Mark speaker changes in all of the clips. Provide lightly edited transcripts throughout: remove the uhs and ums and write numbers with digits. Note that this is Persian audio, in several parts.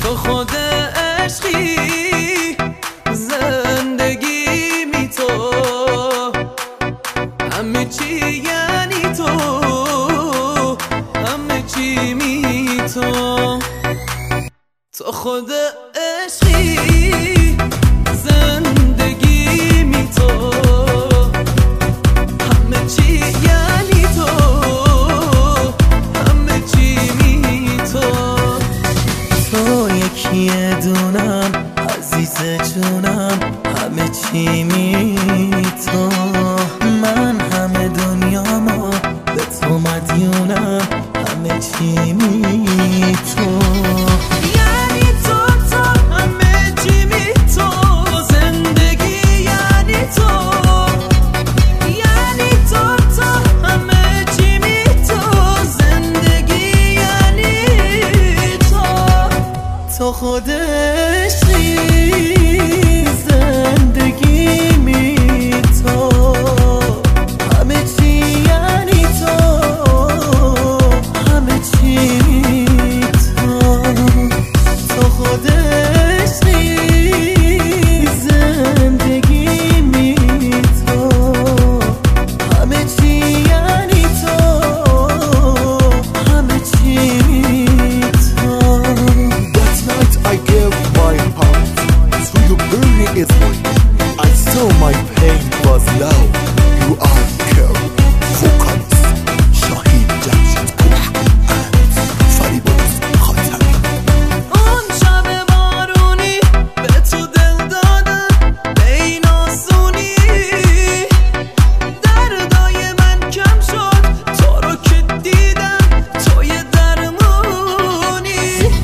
Speaker 1: تو خود عشقی زندگی می تو همه چی یعنی تو همه چی می تو خود عشقی زندگی می تو همه چی یعنی تو همه چی می تو یکی دونم عزیز جونم همه چی می تو من همه دنیامو به تو مدیونم همه چی می تو تو خود عشقی زندگی می تو همه چی یعنی تو همه چی می تو خود عشقی زندگی می تو همه چی یعنی تو همه چی
Speaker 2: I gave my heart to your burning effort. I saw my pain was love. You are care, focus, Shahid Jamshid Kush and Faribaz Khatami.
Speaker 1: اون شب بارونی به تو دل دادم به این آسونی دردای من کم شد تو رو که دیدم توی درمونی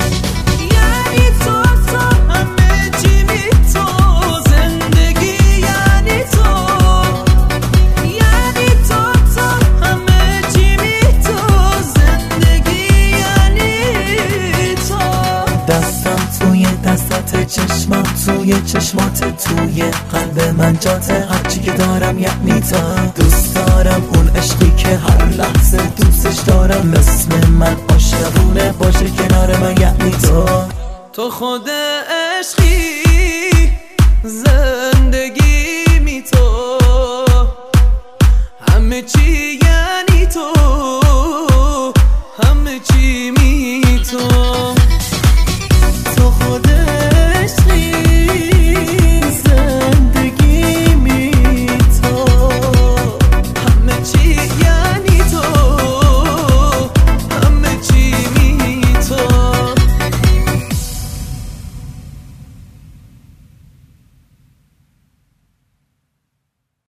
Speaker 3: چشمم توی چشمات توی قلب من جاته هرچی که دارم یعنی تو دوست دارم اون عشقی که هر لحظه دوستش دارم مثل من عاشقونه باشه کنار من یعنی تو
Speaker 1: خود